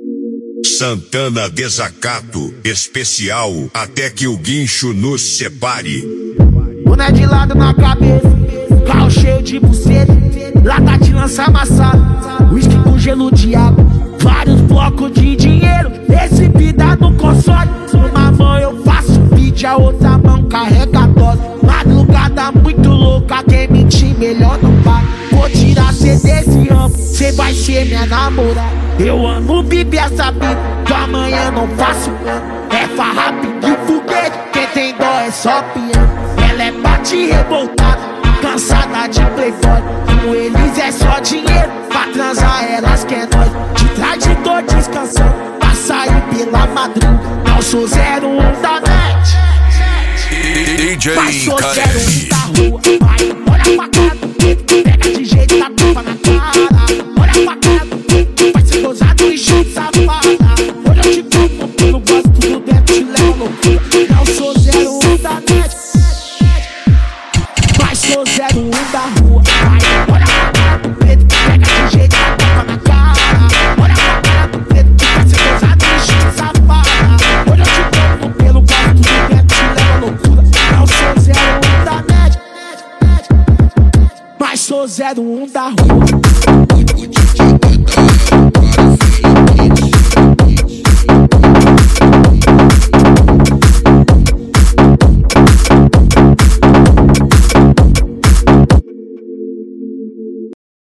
Santana Desacato, especial, até que o guincho nos separe. Boné de lado na cabeça, carro cheio de buceta, lata de lança amassada, whisky com gelo de água, vários blocos de dinheiro, exibida no console. Numa mão eu faço beat, a outra mão carrega a dose. Madrugada muito louca, quem mentir melhor não vai. Vou tirar cê desse ramo, cê vai ser minha namorada. Eu amo bibi essa vida, do amanhã não faço plano. É farra, pingue, foguete, quem tem dó é só piano. Ela é bate revoltada, cansada de playboy. Com eles é só dinheiro, pra transar elas quer nós. De trás de tô descansando, pra sair pela madruga. Não sou 01 da net, mas sou 01 da rua. Vai, olha pra cara do preto, pega de jeito, tá tapa na cara. Olha pra cara do preto, vai ser gozado e jeito safada. Olha eu te como, eu não gosto do dentro, te leva loucura. Não sou 01 da net, mas sou 01 da rua. Vai, olha pra cara do preto, pega de jeito, tá tapa na cara. Olha pra cara do preto, vai ser gozado e jeito safada. Olha eu te como, eu não gosto do dentro, te leva loucura. Não sou 01 da net, mas sou 01 da rua.